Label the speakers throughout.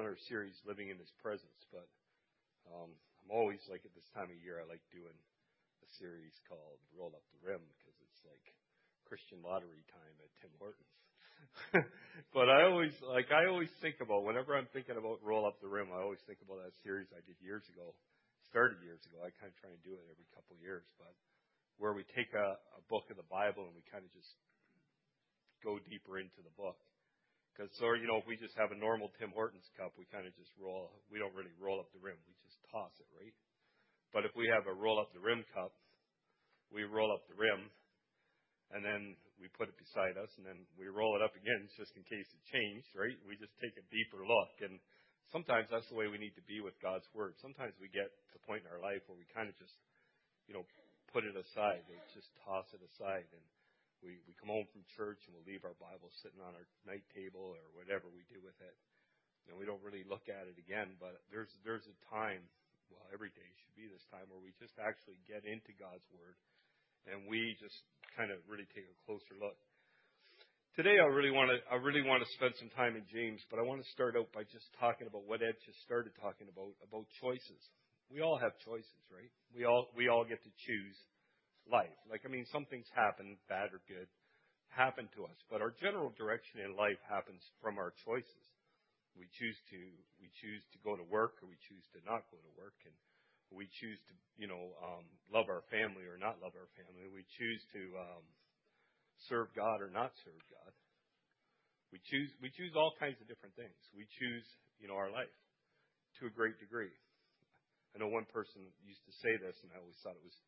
Speaker 1: our series, Living in His Presence, but I'm always, like, at this time of year, I like doing a series called Roll Up the Rim, because it's like Christian lottery time at Tim Hortons. But I always think about, whenever I'm thinking about Roll Up the Rim, I always think about that series I did started years ago. I kind of try and do it every couple of years, but where we take a book of the Bible and we kind of just go deeper into the book. Because, if we just have a normal Tim Hortons cup, we kind of just we don't really roll up the rim. We just toss it, right? But if we have a roll up the rim cup, we roll up the rim, and then we put it beside us, and then we roll it up again just in case it changed, right? We just take a deeper look. And sometimes that's the way we need to be with God's Word. Sometimes we get to the point in our life where we kind of just, put it aside. We just toss it aside. And we come home from church and we'll leave our Bible sitting on our night table or whatever we do with it. We don't really look at it again, but there's a time, every day should be this time, where we just actually get into God's Word and we just kind of really take a closer look. Today I really want to spend some time in James, but I want to start out by just talking about what Ed just started talking about choices. We all have choices, right? We all get to choose life. Some things happen, bad or good, happen to us, but our general direction in life happens from our choices. We choose to go to work, or we choose to not go to work, and we choose to love our family or not love our family. We choose to serve God or not serve God. We choose all kinds of different things. We choose our life to a great degree. I know one person used to say this, and I always thought it was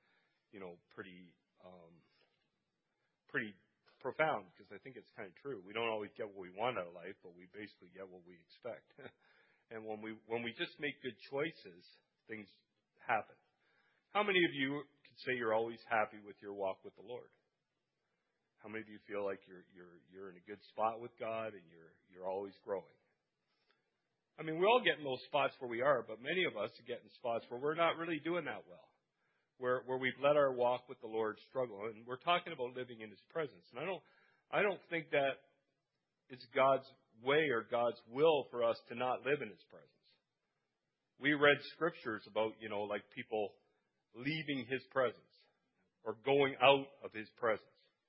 Speaker 1: pretty profound, because I think it's kind of true. We don't always get what we want out of life, but we basically get what we expect. And when we just make good choices, things happen. How many of you can say you're always happy with your walk with the Lord? How many of you feel like you're in a good spot with God and you're always growing? We all get in those spots where we are, but many of us get in spots where we're not really doing that well. Where we've let our walk with the Lord struggle. And we're talking about living in His presence. And I don't think that it's God's way or God's will for us to not live in His presence. We read scriptures about, like people leaving His presence or going out of His presence.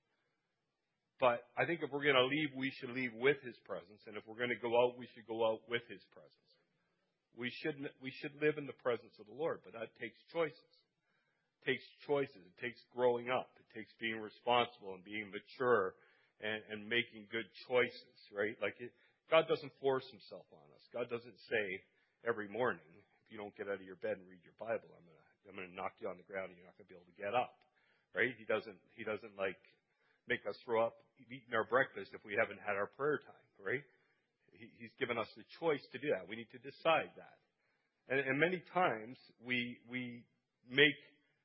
Speaker 1: But I think if we're going to leave, we should leave with His presence. And if we're going to go out, we should go out with His presence. We should live in the presence of the Lord, but that takes choices. It takes choices. It takes growing up. It takes being responsible and being mature and making good choices, right? God doesn't force Himself on us. God doesn't say every morning, if you don't get out of your bed and read your Bible, I'm going to knock you on the ground and you're not going to be able to get up, right? He doesn't make us throw up eating our breakfast if we haven't had our prayer time, right? He's given us the choice to do that. We need to decide that. And many times we make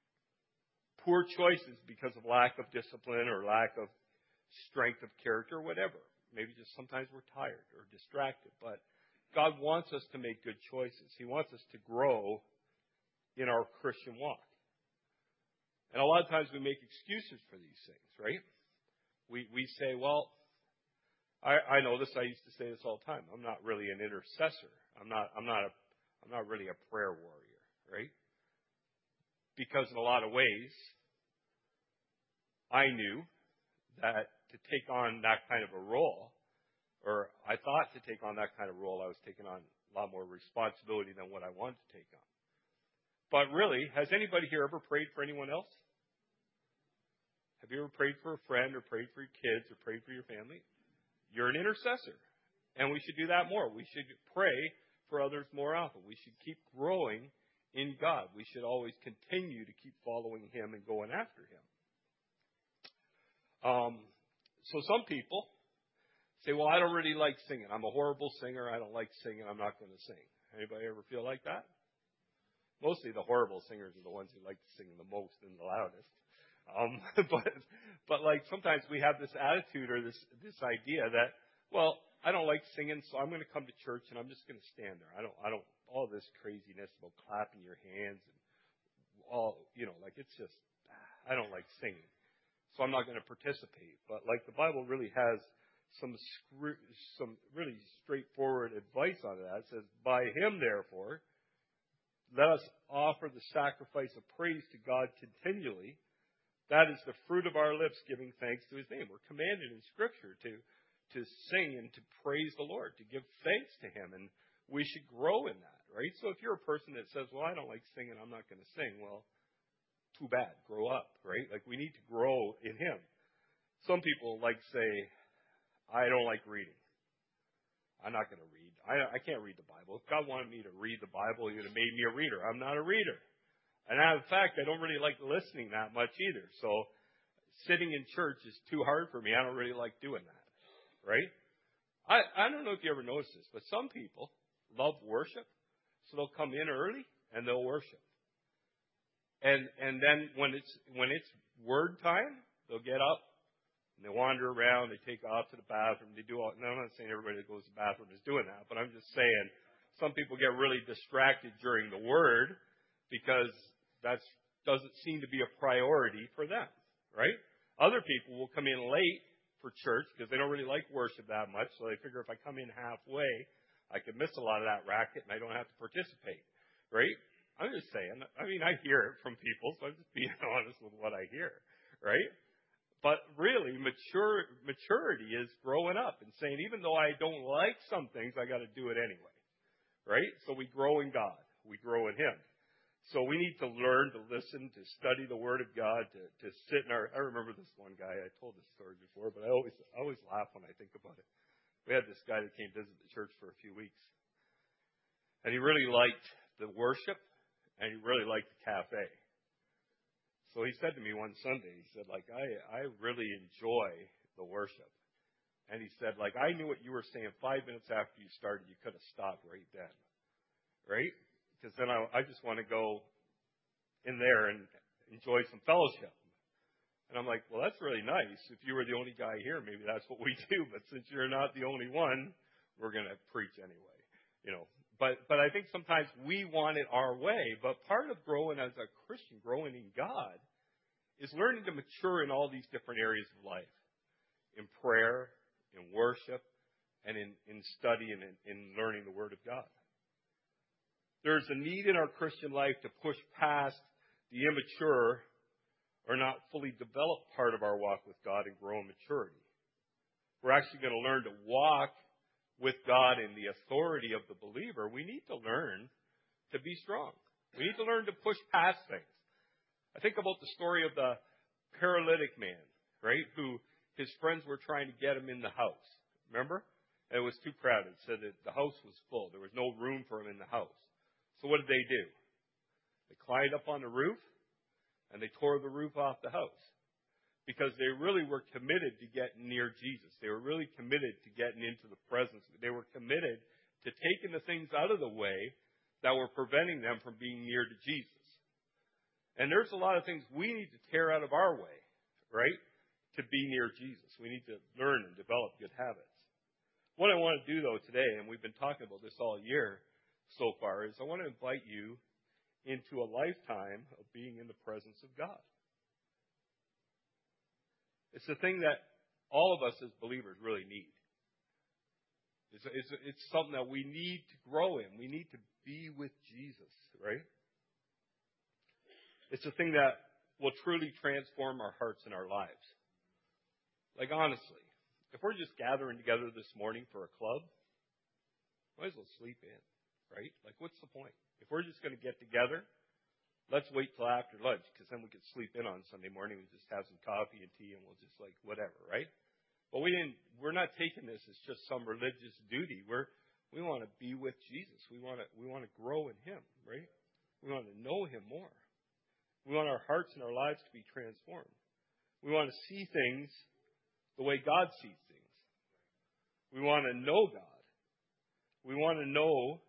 Speaker 1: poor choices because of lack of discipline or lack of strength of character or whatever. Maybe just sometimes we're tired or distracted. But God wants us to make good choices. He wants us to grow in our Christian walk. And a lot of times we make excuses for these things, right? We say, well, I know this. I used to say this all the time. I'm not really an intercessor. I'm not really a prayer warrior, right? Because in a lot of ways, I knew that to take on that kind of a role, or I thought to take on that kind of role, I was taking on a lot more responsibility than what I wanted to take on. But really, has anybody here ever prayed for anyone else? Have you ever prayed for a friend or prayed for your kids or prayed for your family? You're an intercessor. And we should do that more. We should pray for others more often. We should keep growing in God. We should always continue to keep following Him and going after Him. So some people say, well, I don't really like singing. I'm a horrible singer. I don't like singing. I'm not going to sing. Anybody ever feel like that? Mostly the horrible singers are the ones who like to sing the most and the loudest. But sometimes we have this attitude or this idea that, well, I don't like singing, so I'm going to come to church and I'm just going to stand there. I don't all this craziness about clapping your hands and all, it's just, I don't like singing. So I'm not going to participate. But the Bible really has some really straightforward advice on that. It says, by him, therefore, let us offer the sacrifice of praise to God continually. That is the fruit of our lips, giving thanks to his name. We're commanded in Scripture to sing and to praise the Lord, to give thanks to him, and we should grow in that, right? So if you're a person that says, well, I don't like singing, I'm not going to sing, well, too bad. Grow up, right? Like, we need to grow in him. Some people like say, I don't like reading. I'm not going to read. I can't read the Bible. If God wanted me to read the Bible, he would have made me a reader. I'm not a reader. And in fact, I don't really like listening that much either. So sitting in church is too hard for me. I don't really like doing that, right? I don't know if you ever noticed this, but some people love worship, so they'll come in early and they'll worship. And then when it's word time, they'll get up and they wander around, they take off to the bathroom, they do all. Now, I'm not saying everybody that goes to the bathroom is doing that, but I'm just saying some people get really distracted during the word because that doesn't seem to be a priority for them, right? Other people will come in late for church because they don't really like worship that much, so they figure if I come in halfway, I could miss a lot of that racket and I don't have to participate, right? I'm just saying. I mean, I hear it from people, so I'm just being honest with what I hear, right? But really, maturity is growing up and saying, even though I don't like some things, I got to do it anyway, right? So we grow in God. We grow in him. So we need to learn to listen, to study the Word of God, to sit in our. I remember this one guy. I told this story before, but I always laugh when I think about it. We had this guy that came visit the church for a few weeks, and he really liked the worship, and he really liked the cafe. So he said to me one Sunday, he said, like, I really enjoy the worship. And he said, like, I knew what you were saying 5 minutes after you started. You could have stopped right then, right? Because then I just want to go in there and enjoy some fellowship. And I'm like, well, that's really nice. If you were the only guy here, maybe that's what we do. But since you're not the only one, we're going to preach anyway, you know. But I think sometimes we want it our way. But part of growing as a Christian, growing in God, is learning to mature in all these different areas of life. In prayer, in worship, and in study and in learning the Word of God. There's a need in our Christian life to push past the immature or not fully developed part of our walk with God and grow in maturity. We're actually going to learn to walk with God in the authority of the believer. We need to learn to be strong. We need to learn to push past things. I think about the story of the paralytic man, right, who his friends were trying to get him in the house. Remember? And it was too crowded. It said that the house was full. There was no room for him in the house. So what did they do? They climbed up on the roof, and they tore the roof off the house. Because they really were committed to getting near Jesus. They were really committed to getting into the presence. They were committed to taking the things out of the way that were preventing them from being near to Jesus. And there's a lot of things we need to tear out of our way, right, to be near Jesus. We need to learn and develop good habits. What I want to do, though, today, and we've been talking about this all year so far, is I want to invite you into a lifetime of being in the presence of God. It's the thing that all of us as believers really need. It's something that we need to grow in. We need to be with Jesus, right? It's a thing that will truly transform our hearts and our lives. Like, honestly, if we're just gathering together this morning for a club, might as well sleep in, right? Like, what's the point? If we're just going to get together, let's wait till after lunch, because then we can sleep in on Sunday morning and just have some coffee and tea and we'll just like whatever, right? But we're not taking this as just some religious duty. We want to be with Jesus. We want to grow in him, right? We want to know him more. We want our hearts and our lives to be transformed. We want to see things the way God sees things. We want to know God. We want to know,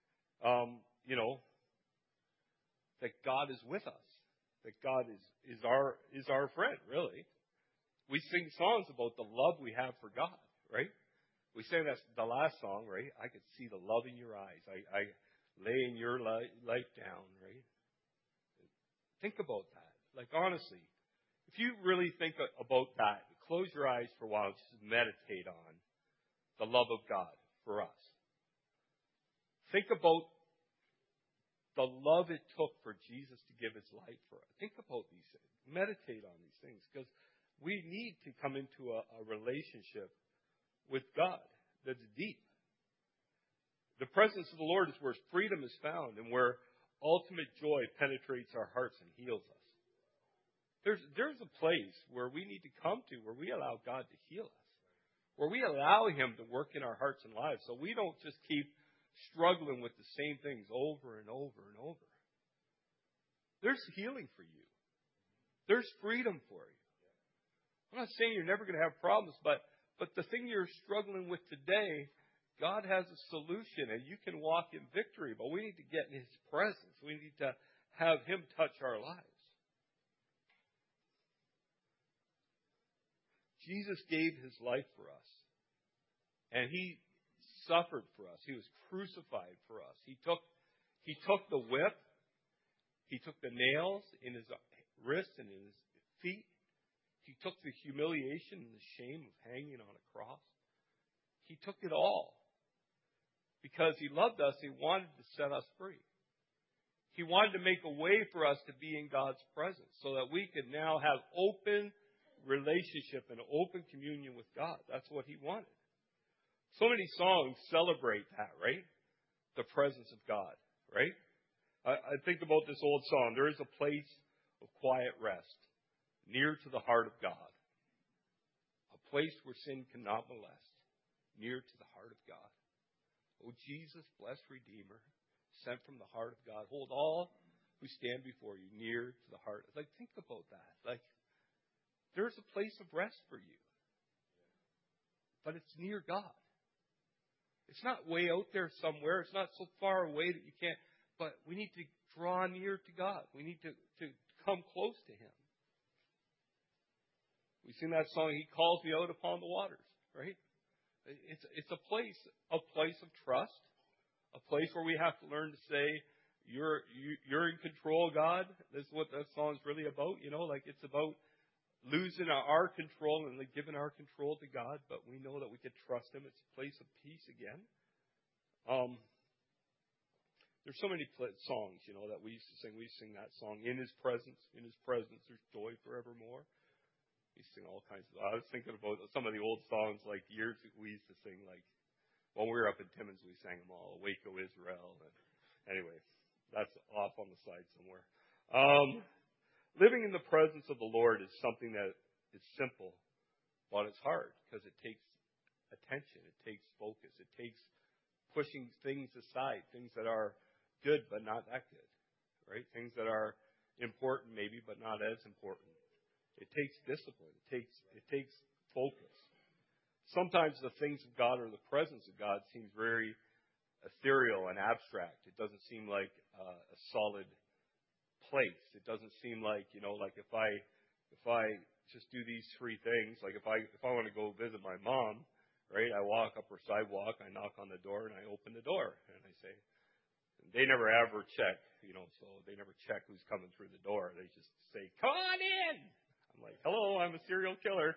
Speaker 1: that God is with us. That God is our friend, really. We sing songs about the love we have for God, right? We sang that the last song, right? I could see the love in your eyes. I laying your life down, right? Think about that. Like, honestly, if you really think about that close your eyes for a while and just meditate on the love of God for us. Think about the love it took for Jesus to give his life for us. Think about these things. Meditate on these things, because we need to come into a relationship with God that's deep. The presence of the Lord is where freedom is found and where ultimate joy penetrates our hearts and heals us. There's a place where we need to come to where we allow God to heal us, where we allow him to work in our hearts and lives, so we don't just keep struggling with the same things over and over and over. There's healing for you. There's freedom for you. I'm not saying you're never going to have problems, but the thing you're struggling with today, God has a solution, and you can walk in victory. But we need to get in his presence. We need to have him touch our lives. Jesus gave his life for us, and he suffered for us. He was crucified for us. He took the whip. He took the nails in his wrists and in his feet. He took the humiliation and the shame of hanging on a cross. He took it all. Because he loved us, he wanted to set us free. He wanted to make a way for us to be in God's presence so that we could now have open relationship and open communion with God. That's what he wanted. So many songs celebrate that, right? The presence of God, right? I think about this old song. There is a place of quiet rest near to the heart of God. A place where sin cannot molest, near to the heart of God. O Jesus, blessed Redeemer, sent from the heart of God, hold all who stand before you near to the heart. Like, think about that. Like, there's a place of rest for you. But it's near God. It's not way out there somewhere. It's not so far away that you can't. But we need to draw near to God. We need to come close to him. We sing that song, He Calls Me Out Upon the Waters, right? It's a place of trust, a place where we have to learn to say, you're in control, God. This is what that song's really about. You know, like it's about losing our control and giving our control to God, but we know that we can trust him. It's a place of peace again. There's so many songs, you know, that we used to sing. We sing that song, In His Presence, there's joy forevermore. We sing all kinds of. I was thinking about some of the old songs, like years we used to sing, like when we were up in Timmins, we sang them all. Awake, O Israel. And anyway, that's off on the side somewhere. Living in the presence of the Lord is something that is simple, but it's hard because it takes attention, it takes focus, it takes pushing things aside, things that are good but not that good, right? Things that are important maybe but not as important. It takes discipline. It takes focus. Sometimes the things of God or the presence of God seems very ethereal and abstract. It doesn't seem like a solid place. It doesn't seem like, you know, like if I just do these three things, like if I want to go visit my mom, right? I walk up her sidewalk, I knock on the door, and I open the door, and I say, they never ever check, you know, so they never check who's coming through the door. They just say, "Come on in." I'm like, "Hello, I'm a serial killer."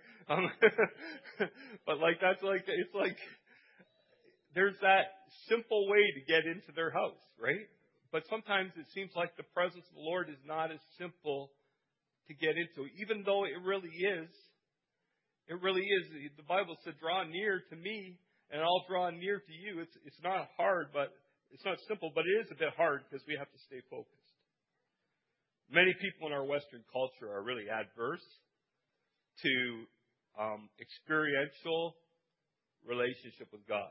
Speaker 1: But like that's like it's like there's that simple way to get into their house, right? But sometimes it seems like the presence of the Lord is not as simple to get into, even though it really is. It really is. The Bible said, "Draw near to me, and I'll draw near to you." It's not hard, but it's not simple, but it is a bit hard because we have to stay focused. Many people in our Western culture are really adverse to experiential relationship with God.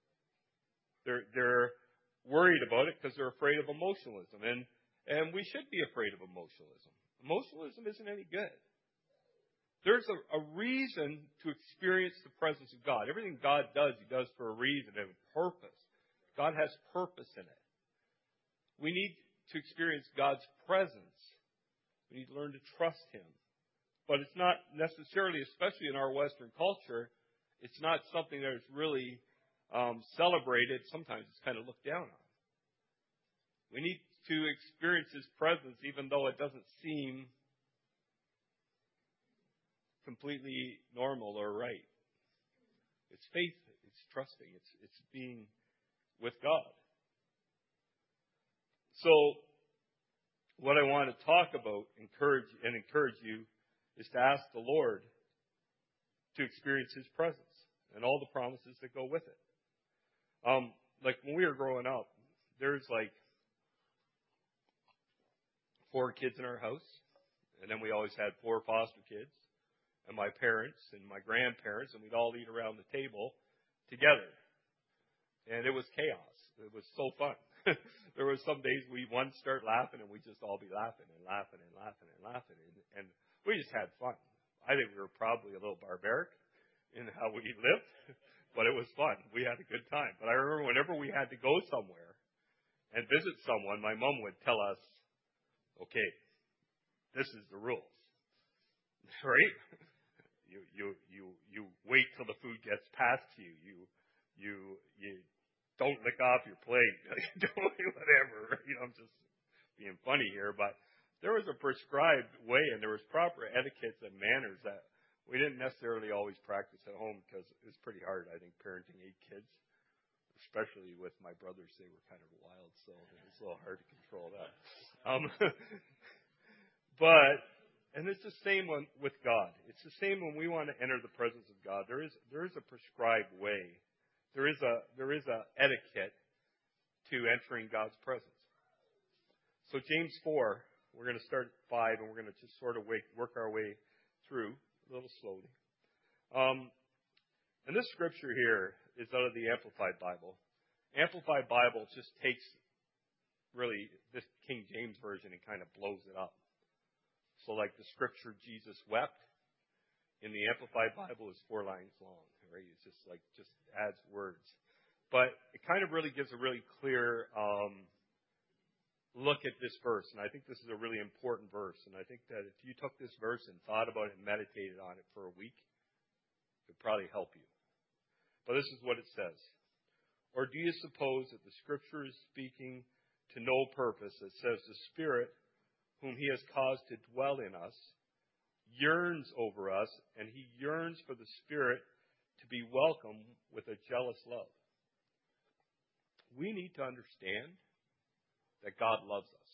Speaker 1: They're worried about it because they're afraid of emotionalism, and we should be afraid of emotionalism. Emotionalism isn't any good. There's a reason to experience the presence of God. Everything God does, He does for a reason and a purpose. God has purpose in it. We need to experience God's presence. We need to learn to trust Him. But it's not necessarily, especially in our Western culture, it's not something that is really celebrated. Sometimes it's kind of looked down on. We need to experience His presence even though it doesn't seem completely normal or right. It's faith. It's trusting. It's being with God. So, what I want to talk about, encourage you, is to ask the Lord to experience His presence and all the promises that go with it. Like when we were growing up, there's like 4 kids in our house, and then we always had 4 foster kids, and my parents and my grandparents, and we'd all eat around the table together. And it was chaos. It was so fun. There was some days we'd start laughing, and we'd just all be laughing and laughing and laughing and laughing. And we just had fun. I think we were probably a little barbaric in how we lived, but it was fun. We had a good time. But I remember whenever we had to go somewhere and visit someone, my mom would tell us, okay, this is the rules. Right? You wait till the food gets past you. You don't lick off your plate. Don't whatever. I'm just being funny here, but there was a prescribed way, and there was proper etiquettes and manners that we didn't necessarily always practice at home because it was pretty hard, I think, parenting 8 kids, especially with my brothers. They were kind of wild, so it was a little hard to control that. And it's the same with God. It's the same when we want to enter the presence of God. There is a prescribed way. There is a etiquette to entering God's presence. So James 4, we're going to start at 5, and we're going to just sort of work our way through a little slowly. And this scripture here is out of the Amplified Bible. Amplified Bible just takes really this King James version and kind of blows it up. So like the scripture Jesus wept in the Amplified Bible is 4 lines long. Right? It's just adds words. But it kind of really gives a really clear look at this verse. And I think this is a really important verse. And I think that if you took this verse and thought about it and meditated on it for a week, it would probably help you. But this is what it says. Or do you suppose that the scripture is speaking to no purpose? It says the Spirit whom He has caused to dwell in us yearns over us, and He yearns for the Spirit to be welcome with a jealous love. We need to understand that God loves us.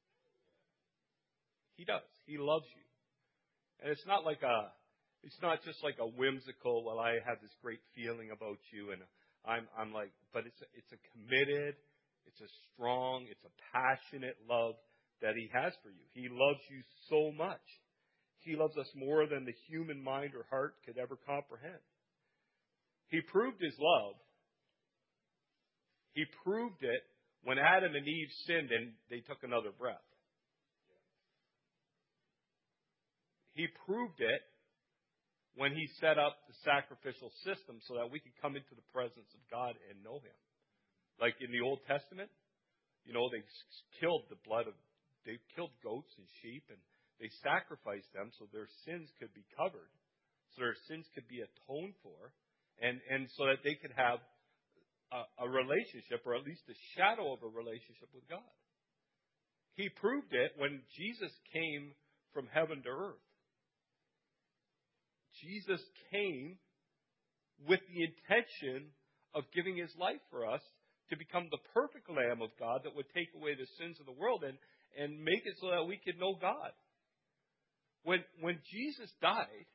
Speaker 1: He does. He loves you. And it's not just like a whimsical, well, I have this great feeling about you, and I'm like, but it's a committed, it's a strong, it's a passionate love that He has for you. He loves you so much. He loves us more than the human mind or heart could ever comprehend. He proved His love. He proved it when Adam and Eve sinned and they took another breath. He proved it when He set up the sacrificial system so that we could come into the presence of God and know Him. Like in the Old Testament, they killed they killed goats and sheep, and they sacrificed them so their sins could be covered, so their sins could be atoned for, and so that they could have a relationship, or at least a shadow of a relationship with God. He proved it when Jesus came from heaven to earth. Jesus came with the intention of giving His life for us to become the perfect Lamb of God that would take away the sins of the world and make it so that we could know God. When Jesus died,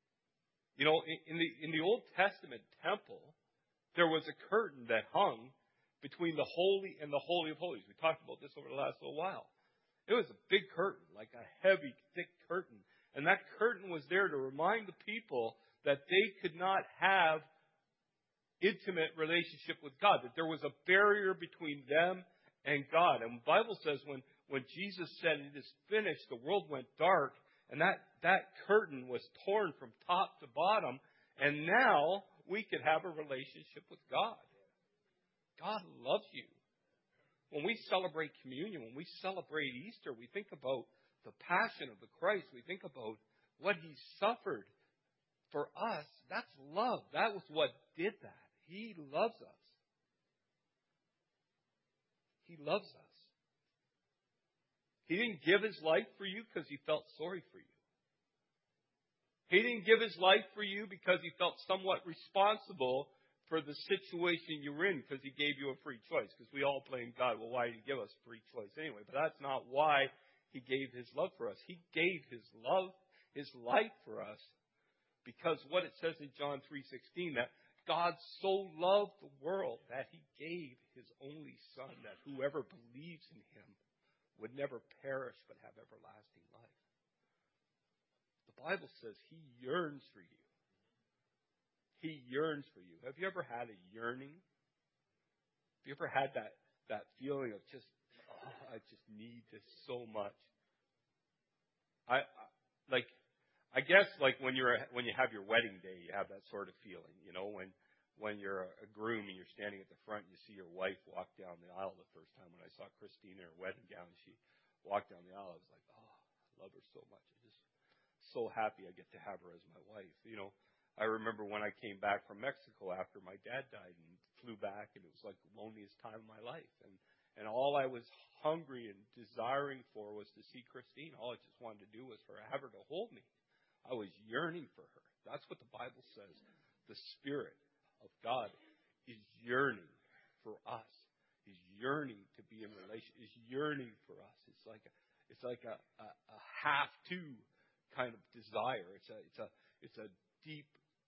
Speaker 1: in the Old Testament temple, there was a curtain that hung between the holy and the Holy of Holies. We talked about this over the last little while. It was a big curtain, like a heavy, thick curtain. And that curtain was there to remind the people that they could not have intimate relationship with God, that there was a barrier between them and God. And the Bible says when Jesus said it is finished, the world went dark, and that curtain was torn from top to bottom, and now we could have a relationship with God. God loves you. When we celebrate communion, when we celebrate Easter, we think about the passion of the Christ. We think about what He suffered for us. That's love. That was what did that. He loves us. He loves us. He didn't give His life for you because He felt sorry for you. He didn't give his life for you because he felt somewhat responsible for the situation you were in because he gave you a free choice. Because we all blame God. Well, why did he give us free choice anyway? But that's not why he gave his love for us. He gave his love, his life for us because what it says in John 3:16, that God so loved the world that he gave his only Son, that whoever believes in him would never perish but have everlasting life. The Bible says he yearns for you. He yearns for you. Have you ever had a yearning? Have you ever had that feeling of just, I just need this so much? I guess when you have your wedding day, you have that sort of feeling. You know, when you're a groom and you're standing at the front, and you see your wife walk down the aisle. The first time when I saw Christine in her wedding gown, she walked down the aisle. I was like, oh, I love her so much. I'm just so happy I get to have her as my wife. You know. I remember when I came back from Mexico after my dad died and flew back, and it was like the loneliest time of my life. And all I was hungry and desiring for was to see Christine. All I just wanted to do was for have her to hold me. I was yearning for her. That's what the Bible says. The Spirit of God is yearning for us. He's yearning to be in relation. He's yearning for us. It's like a have to kind of desire. It's a deep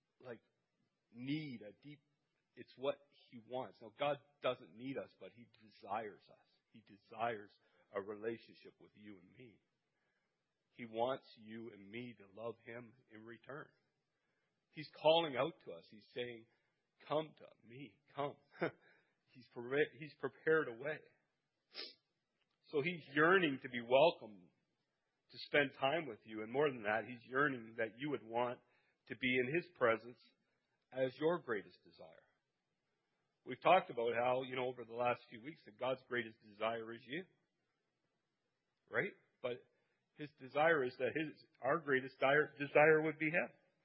Speaker 1: need, it's what he wants. Now, God doesn't need us, but he desires us. He desires a relationship with you and me. He wants you and me to love him in return. He's calling out to us. He's saying, come to me, come. He's prepared a way. So he's yearning to be welcomed, to spend time with you. And more than that, he's yearning that you would want to be in his presence as your greatest desire. We've talked about how, over the last few weeks, that God's greatest desire is you. Right? But his desire is that our greatest desire would be him.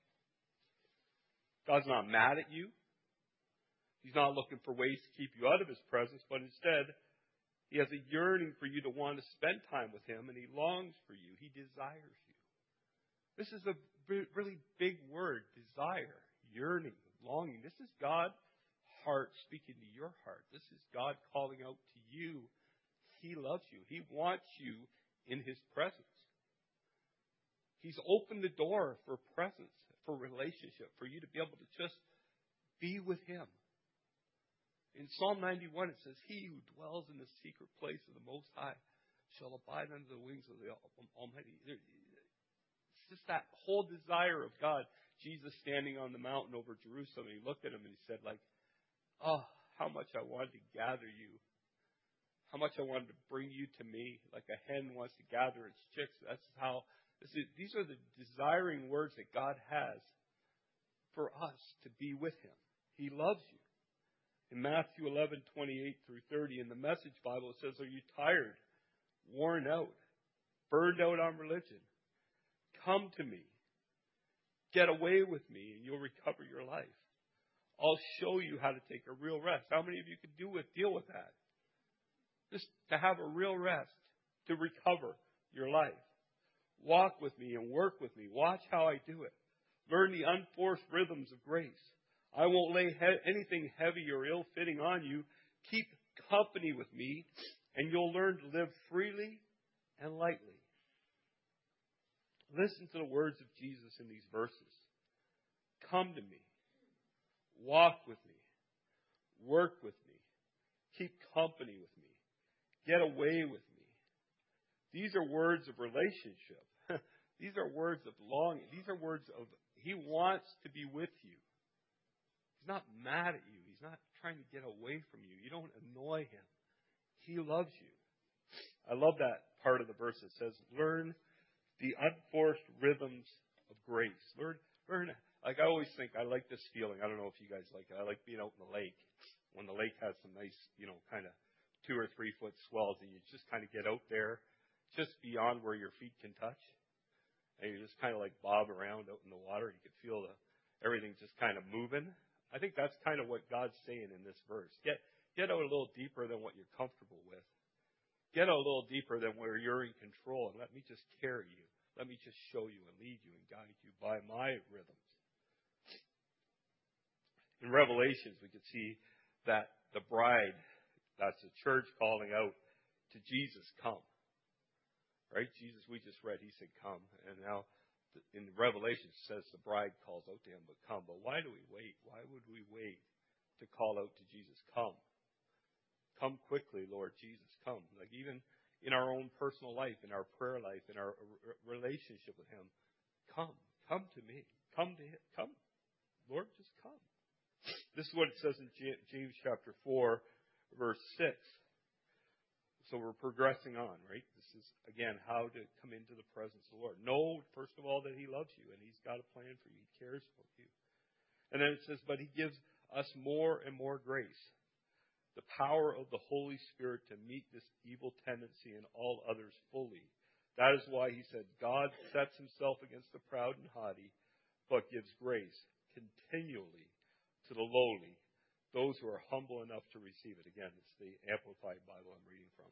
Speaker 1: God's not mad at you. He's not looking for ways to keep you out of his presence, but instead, he has a yearning for you to want to spend time with him, and he longs for you. He desires you. This is a really big word, desire, yearning, longing. This is God's heart speaking to your heart. This is God calling out to you. He loves you. He wants you in his presence. He's opened the door for presence, for relationship, for you to be able to just be with him. In Psalm 91, it says, he who dwells in the secret place of the Most High shall abide under the wings of the Almighty. It's just that whole desire of God. Jesus standing on the mountain over Jerusalem, and he looked at him and he said, oh, how much I wanted to gather you. How much I wanted to bring you to me, like a hen wants to gather its chicks. These are the desiring words that God has for us to be with him. He loves you. In Matthew 11:28 through 30, in the Message Bible, it says, are you tired, worn out, burned out on religion? Come to me. Get away with me, and you'll recover your life. I'll show you how to take a real rest. How many of you could deal with that? Just to have a real rest, to recover your life. Walk with me and work with me. Watch how I do it. Learn the unforced rhythms of grace. I won't lay anything heavy or ill-fitting on you. Keep company with me, and you'll learn to live freely and lightly. Listen to the words of Jesus in these verses. Come to me. Walk with me. Work with me. Keep company with me. Get away with me. These are words of relationship. These are words of longing. These are words of he wants to be with you. He's not mad at you. He's not trying to get away from you. You don't annoy him. He loves you. I love that part of the verse that says, learn the unforced rhythms of grace. Learn. Like I always think, I like this feeling. I don't know if you guys like it. I like being out in the lake. When the lake has some nice, kind of 2 or 3 foot swells, and you just kind of get out there just beyond where your feet can touch. And you just kind of like bob around out in the water. You can feel everything just kind of moving. I think that's kind of what God's saying in this verse. Get out a little deeper than what you're comfortable with. Get out a little deeper than where you're in control, and let me just carry you. Let me just show you and lead you and guide you by my rhythms. In Revelations, we can see that the bride, that's the church calling out to Jesus, come. Right? Jesus, we just read, he said, come. And now in Revelation it says the bride calls out to him, but come. But why do we wait? Why would we wait to call out to Jesus, come? Come quickly, Lord Jesus, come. Like even in our own personal life, in our prayer life, in our relationship with him, come to me. Come to him. Come. Lord, just come. This is what it says in James chapter 4, verse 6. So we're progressing on, right? This is, again, how to come into the presence of the Lord. Know, first of all, that he loves you and he's got a plan for you. He cares for you. And then it says, but he gives us more and more grace. The power of the Holy Spirit to meet this evil tendency in all others fully. That is why he said, God sets himself against the proud and haughty, but gives grace continually to the lowly, those who are humble enough to receive it. Again, it's the Amplified Bible I'm reading from.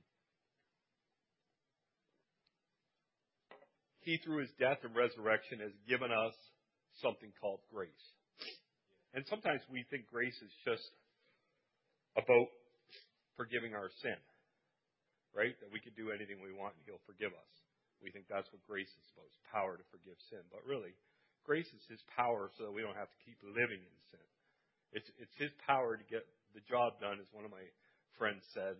Speaker 1: He, through his death and resurrection, has given us something called grace. And sometimes we think grace is just about forgiving our sin, right? That we can do anything we want and he'll forgive us. We think that's what grace is about, is power to forgive sin. But really, grace is his power so that we don't have to keep living in sin. It's his power to get the job done, as one of my friends said,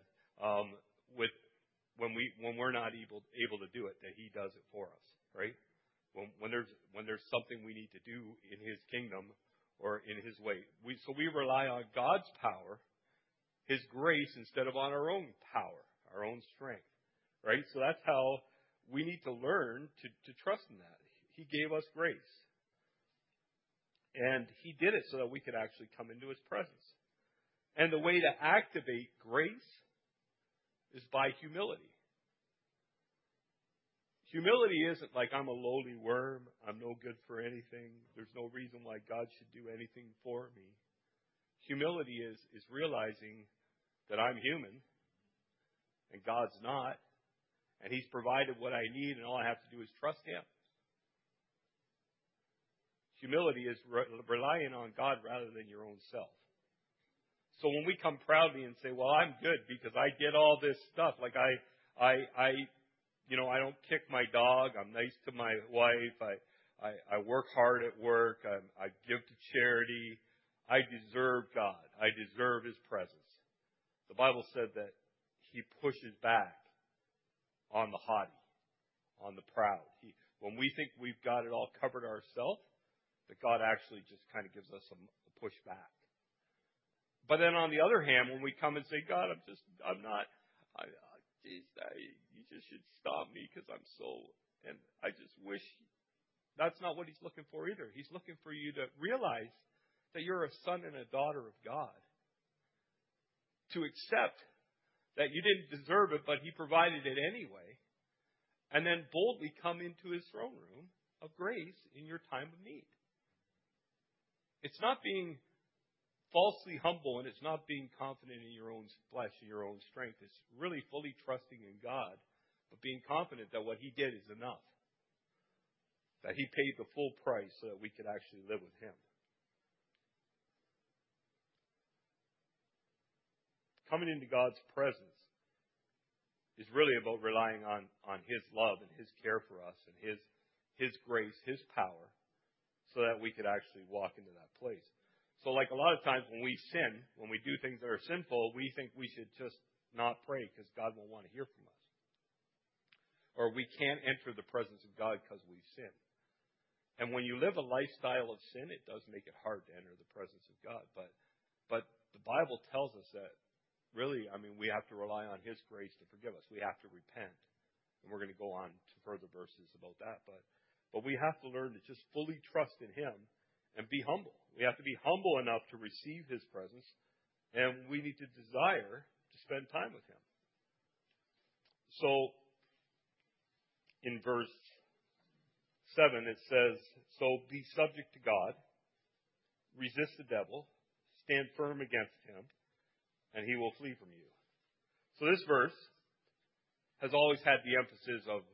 Speaker 1: when we're not able to do it, that he does it for us, right? When there's something we need to do in his kingdom or in his way. So we rely on God's power, his grace, instead of on our own power, our own strength, right? So that's how we need to learn to trust in that. He gave us grace. And he did it so that we could actually come into his presence. And the way to activate grace is by humility. Humility isn't like I'm a lowly worm, I'm no good for anything, there's no reason why God should do anything for me. Humility is realizing that I'm human and God's not, and he's provided what I need and all I have to do is trust him. Humility is relying on God rather than your own self. So when we come proudly and say, well, I'm good because I did all this stuff, like I don't kick my dog, I'm nice to my wife, I work hard at work, I give to charity, I deserve God, I deserve his presence. The Bible said that he pushes back on the haughty, on the proud. When we think we've got it all covered ourselves, that God actually just kind of gives us a push back. But then on the other hand, when we come and say, God, you just should stop me because I'm so, and I just wish, that's not what he's looking for either. He's looking for you to realize that you're a son and a daughter of God. To accept that you didn't deserve it, but he provided it anyway. And then boldly come into his throne room of grace in your time of need. It's not being falsely humble and it's not being confident in your own flesh and your own strength. It's really fully trusting in God, but being confident that what he did is enough. That he paid the full price so that we could actually live with him. Coming into God's presence is really about relying on his love and his care for us and his grace, his power, so that we could actually walk into that place. So like a lot of times when we sin, when we do things that are sinful, we think we should just not pray because God won't want to hear from us. Or we can't enter the presence of God because we've sinned. And when you live a lifestyle of sin, it does make it hard to enter the presence of God. But the Bible tells us that really, we have to rely on his grace to forgive us. We have to repent. And we're going to go on to further verses about that. But we have to learn to just fully trust in him and be humble. We have to be humble enough to receive his presence, and we need to desire to spend time with him. So, in verse 7, it says, so be subject to God, resist the devil, stand firm against him, and he will flee from you. So this verse has always had the emphasis of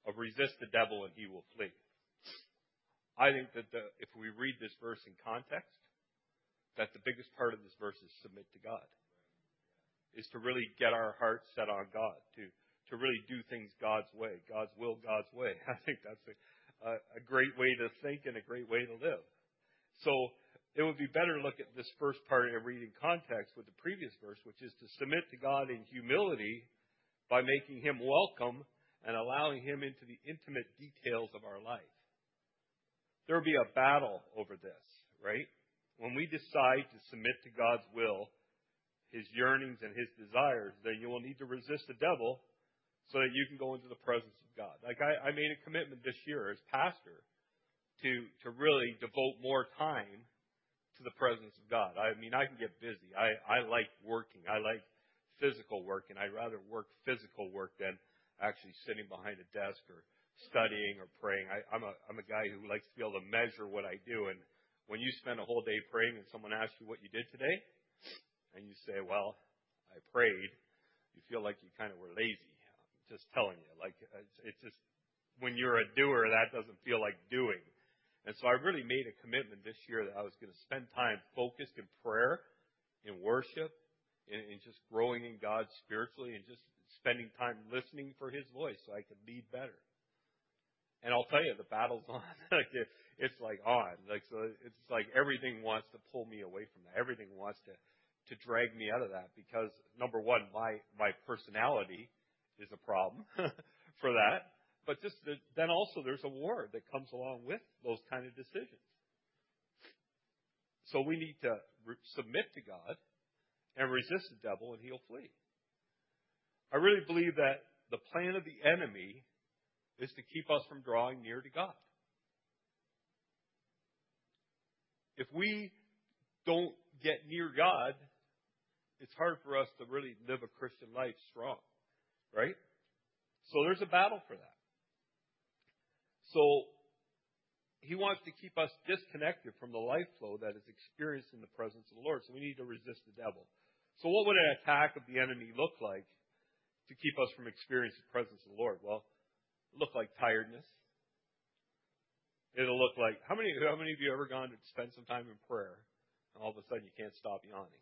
Speaker 1: of resist the devil and he will flee. I think that if we read this verse in context, that the biggest part of this verse is submit to God. Is to really get our hearts set on God, to really do things God's way, God's will, God's way. I think that's a great way to think and a great way to live. So it would be better to look at this first part and read in context with the previous verse, which is to submit to God in humility by making Him welcome and allowing Him into the intimate details of our life. There will be a battle over this, right? When we decide to submit to God's will, His yearnings and His desires, then you will need to resist the devil so that you can go into the presence of God. Like I made a commitment this year as pastor to really devote more time to the presence of God. I mean, I can get busy. I like working. I like physical work, and I'd rather work physical work than actually sitting behind a desk or studying or praying. I'm a guy who likes to be able to measure what I do. And when you spend a whole day praying and someone asks you what you did today, and you say, well, I prayed, you feel like you kind of were lazy. I'm just telling you. Like, it's just, when you're a doer, that doesn't feel like doing. And so I really made a commitment this year that I was going to spend time focused in prayer, in worship, in just growing in God spiritually, and just spending time listening for His voice so I could lead better. And I'll tell you, the battle's on. It's like on. So it's like everything wants to pull me away from that. Everything wants to drag me out of that because, number one, my personality is a problem for that. But then also there's a war that comes along with those kind of decisions. So we need to submit to God and resist the devil, and he'll flee. I really believe that the plan of the enemy is to keep us from drawing near to God. If we don't get near God, it's hard for us to really live a Christian life strong, right? So there's a battle for that. So He wants to keep us disconnected from the life flow that is experienced in the presence of the Lord. So we need to resist the devil. So what would an attack of the enemy look like to keep us from experiencing the presence of the Lord? Well, it'll look like tiredness. It'll look like, how many of you ever gone to spend some time in prayer and all of a sudden you can't stop yawning?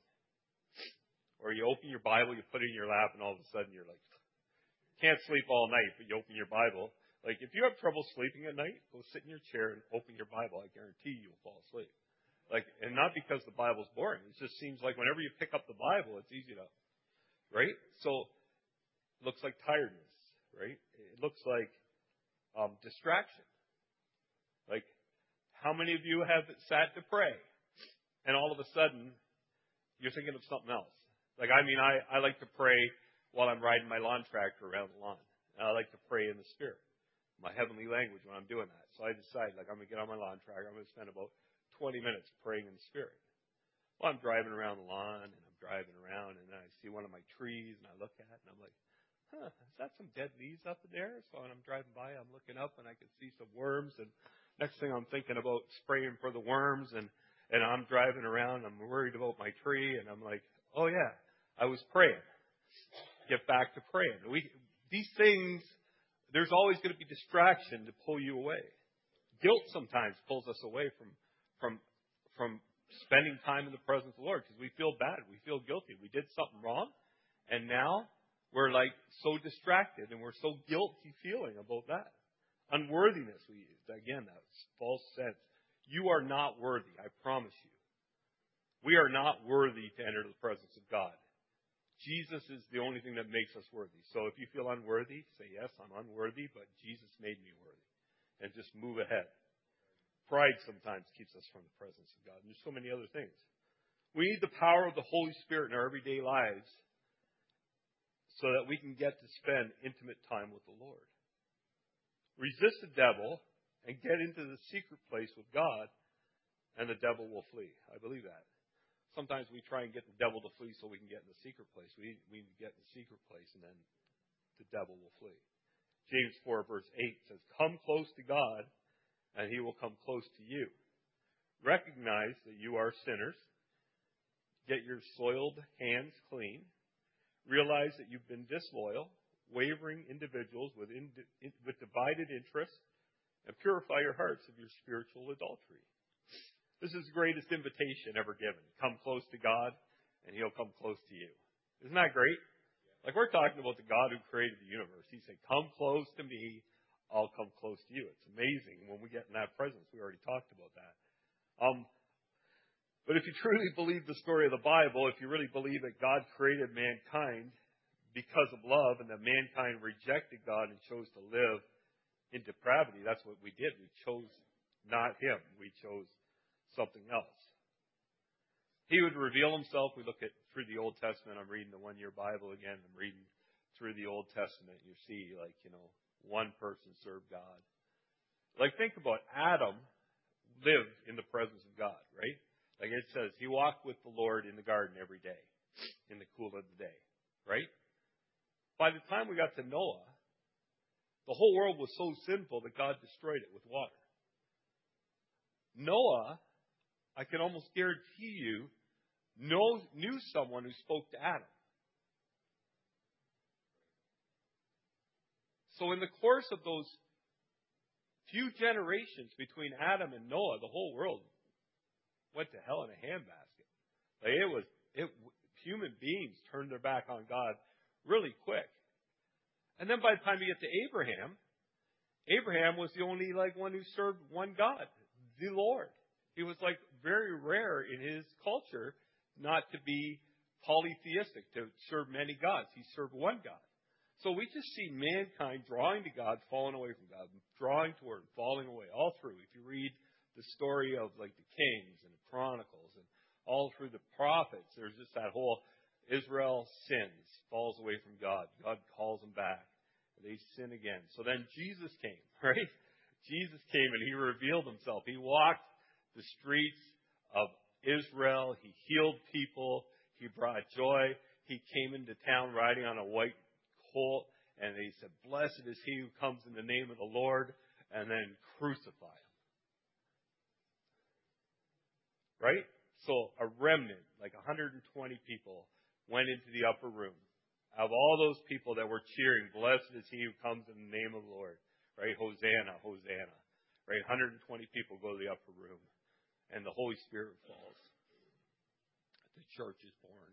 Speaker 1: Or you open your Bible, you put it in your lap, and all of a sudden you're like, can't sleep all night, but you open your Bible. Like, if you have trouble sleeping at night, go sit in your chair and open your Bible. I guarantee you'll fall asleep. Like, and not because the Bible's boring. It just seems like whenever you pick up the Bible, it's easy to, right? So, it looks like tiredness, right? It looks like distraction. Like, how many of you have sat to pray, and all of a sudden, you're thinking of something else? Like, I mean, I like to pray while I'm riding my lawn tractor around the lawn. And I like to pray in the Spirit, my heavenly language when I'm doing that. So I decide, like, I'm going to get on my lawn tractor. I'm going to spend about 20 minutes praying in the Spirit. Well, I'm driving around the lawn, and I'm driving around, and then I see one of my trees, and I look at it, and I'm like, is that some dead leaves up there? So when I'm driving by, I'm looking up, and I can see some worms, and next thing I'm thinking about spraying for the worms, and I'm driving around, I'm worried about my tree, and I'm like, oh yeah, I was praying. Get back to praying. These things, there's always going to be distraction to pull you away. Guilt sometimes pulls us away from spending time in the presence of the Lord because we feel bad. We feel guilty. We did something wrong, and now we're like so distracted, and we're so guilty feeling about that. Unworthiness, we use. Again, that's false sense. You are not worthy, I promise you. We are not worthy to enter the presence of God. Jesus is the only thing that makes us worthy. So if you feel unworthy, say, yes, I'm unworthy, but Jesus made me worthy. And just move ahead. Pride sometimes keeps us from the presence of God. And there's so many other things. We need the power of the Holy Spirit in our everyday lives so that we can get to spend intimate time with the Lord. Resist the devil and get into the secret place with God, and the devil will flee. I believe that. Sometimes we try and get the devil to flee so we can get in the secret place. We need to get in the secret place, and then the devil will flee. James 4 verse 8 says, come close to God, and He will come close to you. Recognize that you are sinners. Get your soiled hands clean. Realize that you've been disloyal wavering individuals with divided interests, and purify your hearts of your spiritual adultery. This is the greatest invitation ever given. Come close to God, and He'll come close to you. Isn't that great? Like, we're talking about the God who created the universe. He said, come close to me, I'll come close to you. It's amazing when we get in that presence. We already talked about that. But if you truly believe the story of the Bible, if you really believe that God created mankind because of love and that mankind rejected God and chose to live in depravity, that's what we did. We chose not Him. We chose something else. He would reveal Himself. We look at through the Old Testament. I'm reading the one-year Bible again. I'm reading through the Old Testament. You see, one person served God. Like, think about Adam lived in the presence of God, right? Like it says, he walked with the Lord in the garden every day, in the cool of the day, right? By the time we got to Noah, the whole world was so sinful that God destroyed it with water. Noah, I can almost guarantee you, knew someone who spoke to Adam. So in the course of those few generations between Adam and Noah, the whole world went to hell in a handbasket. Human beings turned their back on God really quick. And then by the time you get to Abraham was the only one who served one God, the Lord. He was very rare in his culture not to be polytheistic, to serve many gods. He served one God. So we just see mankind drawing to God, falling away from God, drawing toward, falling away, all through. If you read the story of the Kings and the Chronicles and all through the prophets, there's just that whole Israel sins, falls away from God. God calls them back. They sin again. So then Jesus came, right? Jesus came and He revealed Himself. He walked the streets of Israel. He healed people. He brought joy. He came into town riding on a white colt, and He said, blessed is he who comes in the name of the Lord, and then crucify Him. Right? So a remnant, 120 people, went into the upper room. Of all those people that were cheering, blessed is he who comes in the name of the Lord. Right? Hosanna, Hosanna. Right? 120 people go to the upper room. And the Holy Spirit falls. The church is born.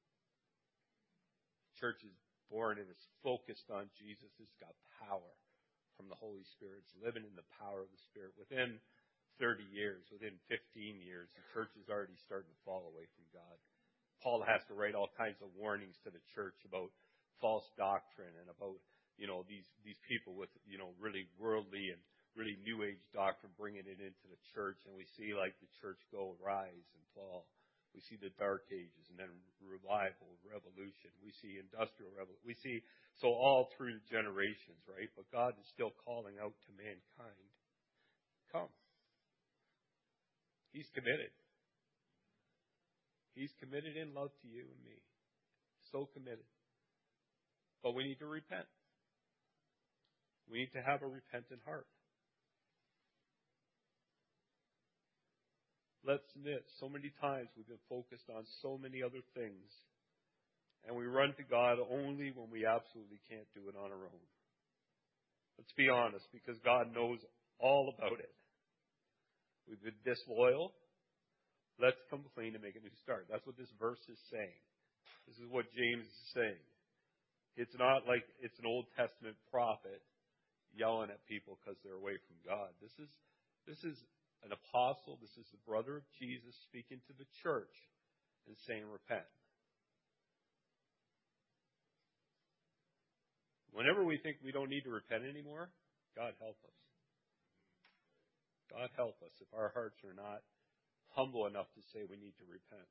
Speaker 1: The church is born and it's focused on Jesus. It's got power from the Holy Spirit. It's living in the power of the Spirit. Within 30 years, within 15 years, the church is already starting to fall away from God. Paul has to write all kinds of warnings to the church about false doctrine and about, these people with, really worldly and really New Age doctrine bringing it into the church. And we see the church go rise and fall. We see the Dark Ages and then revival, revolution. We see industrial revolution. We see, so all through the generations, right? But God is still calling out to mankind. Come. He's committed. He's committed in love to you and me. So committed. But we need to repent. We need to have a repentant heart. Let's admit, so many times we've been focused on so many other things, and we run to God only when we absolutely can't do it on our own. Let's be honest, because God knows all about it. We've been disloyal. Let's come clean and make a new start. That's what this verse is saying. This is what James is saying. It's not like it's an Old Testament prophet yelling at people because they're away from God. This is an apostle. This is the brother of Jesus speaking to the church and saying, repent. Whenever we think we don't need to repent anymore, God help us. God help us if our hearts are not humble enough to say we need to repent.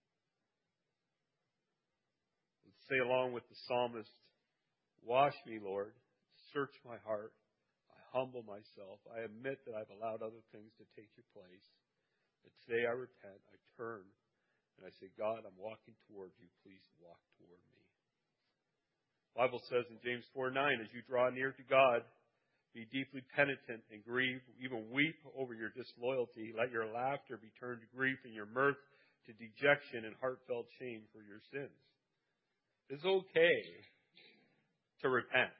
Speaker 1: Let's say along with the psalmist, wash me, Lord, search my heart, I humble myself, I admit that I've allowed other things to take your place. But today I repent, I turn, and I say, God, I'm walking toward you, please walk toward me. The Bible says in James 4:9, as you draw near to God, be deeply penitent and grieve, even weep over your disloyalty. Let your laughter be turned to grief and your mirth to dejection and heartfelt shame for your sins. It's okay to repent.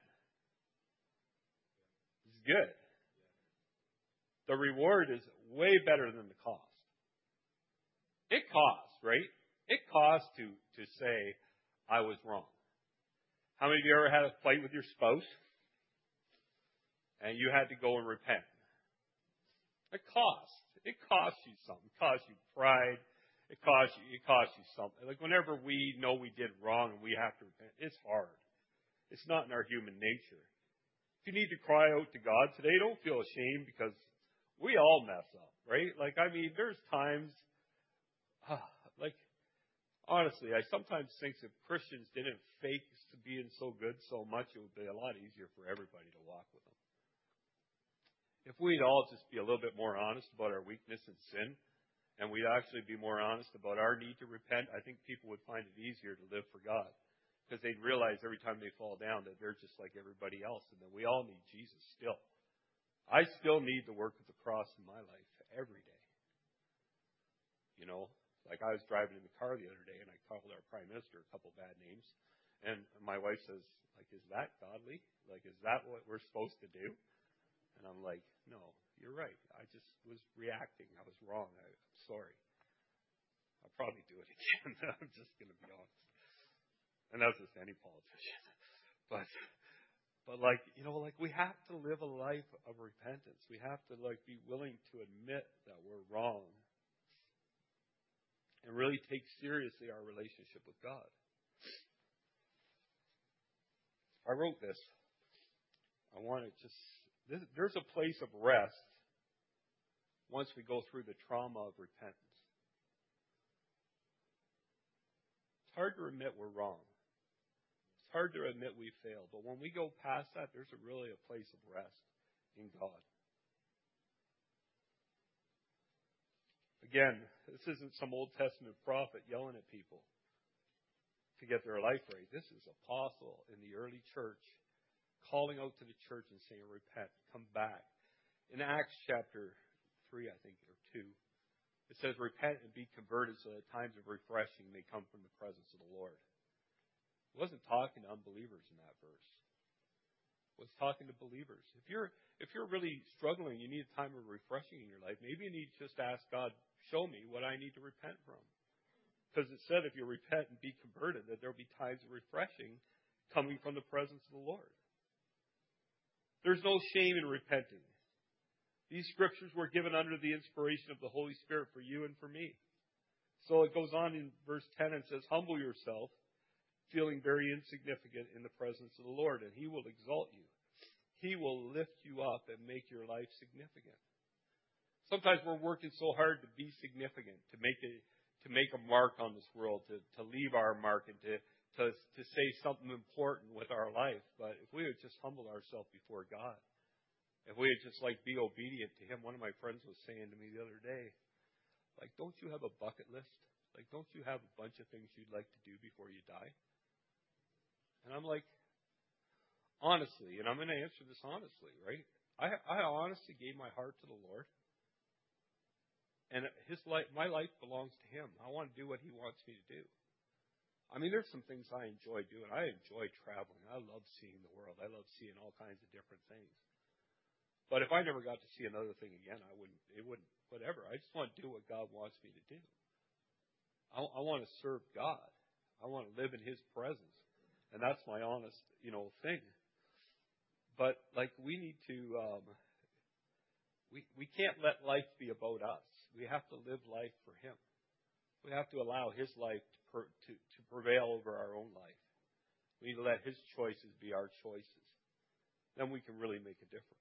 Speaker 1: It's good. The reward is way better than the cost. It costs, right? It costs to say, I was wrong. How many of you ever had a fight with your spouse and you had to go and repent? It costs. It costs you something. It costs you pride. It costs you something. Like whenever we know we did wrong and we have to repent, it's hard. It's not in our human nature. If you need to cry out to God today, don't feel ashamed because we all mess up, right? Like, I mean, there's times, honestly, I sometimes think if Christians didn't fake being so good so much, it would be a lot easier for everybody to walk with them. If we'd all just be a little bit more honest about our weakness and sin, and we'd actually be more honest about our need to repent, I think people would find it easier to live for God. Because they'd realize every time they fall down that they're just like everybody else, and that we all need Jesus still. I still need the work of the cross in my life every day. You know, like I was driving in the car the other day, and I called our Prime Minister a couple bad names. And my wife says, like, is that godly? Like, is that what we're supposed to do? And I'm like, no, you're right. I just was reacting. I was wrong. I'm sorry. I'll probably do it again. I'm just going to be honest. And that's just any politician. But like, you know, like we have to live a life of repentance. We have to like be willing to admit that we're wrong and really take seriously our relationship with God. I wrote this. I want to just, there's a place of rest once we go through the trauma of repentance. It's hard to admit we're wrong. It's hard to admit we failed. But when we go past that, there's really a place of rest in God. Again, this isn't some Old Testament prophet yelling at people to get their life right. This is apostle in the early church calling out to the church and saying, repent, come back. In Acts chapter 3, I think, or 2, it says, repent and be converted so that times of refreshing may come from the presence of the Lord. It wasn't talking to unbelievers in that verse. It was talking to believers. If you're really struggling, you need a time of refreshing in your life, maybe you need to just ask God, show me what I need to repent from. Because it said if you repent and be converted, that there will be times of refreshing coming from the presence of the Lord. There's no shame in repenting. These scriptures were given under the inspiration of the Holy Spirit for you and for me. So it goes on in verse 10 and says, humble yourself, feeling very insignificant in the presence of the Lord, and He will exalt you. He will lift you up and make your life significant. Sometimes we're working so hard to be significant, to make a mark on this world, to leave our mark and to say something important with our life. But if we would just humble ourselves before God, if we would just like be obedient to Him. One of my friends was saying to me the other day, like, don't you have a bucket list? Like, don't you have a bunch of things you'd like to do before you die? And I'm like, honestly, and I'm going to answer this honestly, right? I honestly gave my heart to the Lord. And my life belongs to Him. I want to do what He wants me to do. I mean, there's some things I enjoy doing. I enjoy traveling. I love seeing the world. I love seeing all kinds of different things. But if I never got to see another thing again, whatever. I just want to do what God wants me to do. I want to serve God. I want to live in His presence. And that's my honest, thing. But, like, we need to, we can't let life be about us. We have to live life for Him. We have to allow His life to prevail over our own life. We need to let His choices be our choices. Then we can really make a difference.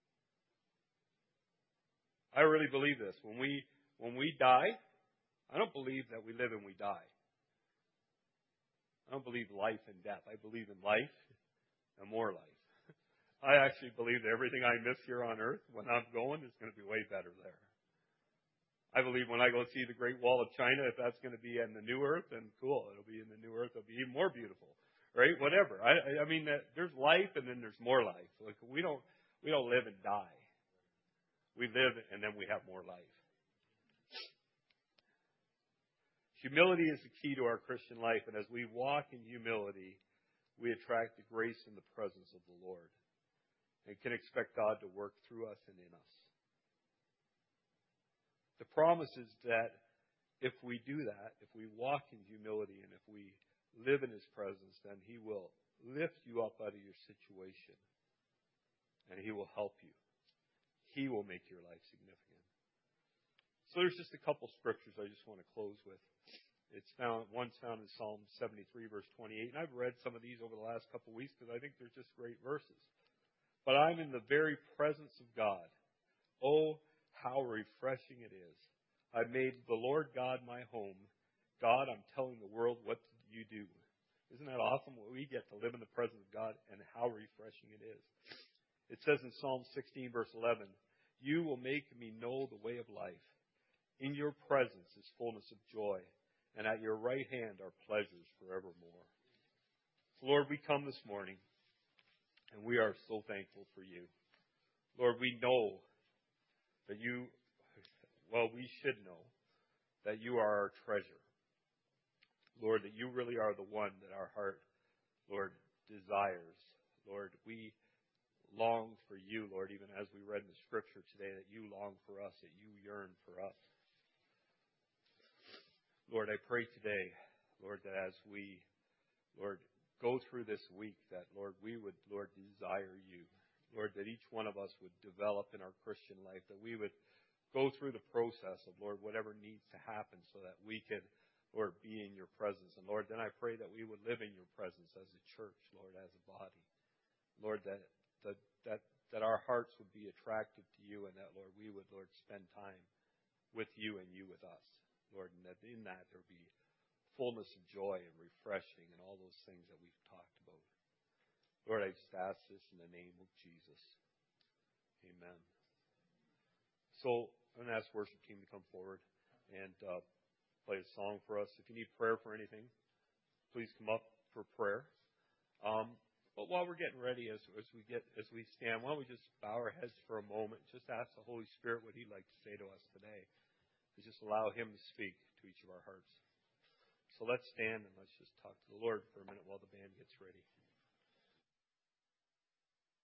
Speaker 1: I really believe this. When we die, I don't believe that we live and we die. I don't believe life and death. I believe in life and more life. I actually believe that everything I miss here on earth, when I'm going, is going to be way better there. I believe when I go see the Great Wall of China, if that's going to be in the new earth, then cool. It'll be in the new earth. It'll be even more beautiful, right? Whatever. I mean, there's life and then there's more life. Like we don't live and die. We live and then we have more life. Humility is the key to our Christian life, and as we walk in humility, we attract the grace and the presence of the Lord and can expect God to work through us and in us. The promise is that if we do that, if we walk in humility and if we live in His presence, then He will lift you up out of your situation and He will help you. He will make your life significant. So there's just a couple scriptures I just want to close with. One's found in Psalm 73, verse 28. And I've read some of these over the last couple of weeks because I think they're just great verses. But I'm in the very presence of God. Oh, how refreshing it is. I've made the Lord God my home. God, I'm telling the world what you do. Isn't that awesome? We get to live in the presence of God and how refreshing it is. It says in Psalm 16, verse 11, you will make me know the way of life. In your presence is fullness of joy, and at your right hand are pleasures forevermore. So Lord, we come this morning, and we are so thankful for you. Lord, we know that we should know that you are our treasure. Lord, that you really are the one that our heart, Lord, desires. Lord, we long for you, Lord, even as we read in the scripture today, that you long for us, that you yearn for us. Lord, I pray today, Lord, that as we, Lord, go through this week, that, Lord, we would, Lord, desire you. Lord, that each one of us would develop in our Christian life, that we would go through the process of, Lord, whatever needs to happen so that we could, Lord, be in your presence. And, Lord, then I pray that we would live in your presence as a church, Lord, as a body. Lord, that our hearts would be attracted to you and that, Lord, we would, Lord, spend time with you and you with us. Lord, and that in that there be fullness of joy and refreshing and all those things that we've talked about. Lord, I just ask this in the name of Jesus. Amen. So I'm going to ask the worship team to come forward and play a song for us. If you need prayer for anything, please come up for prayer. But while we're getting ready, as we stand, why don't we just bow our heads for a moment, just ask the Holy Spirit what He'd like to say to us today. And just allow Him to speak to each of our hearts. So let's stand and let's just talk to the Lord for a minute while the band gets ready.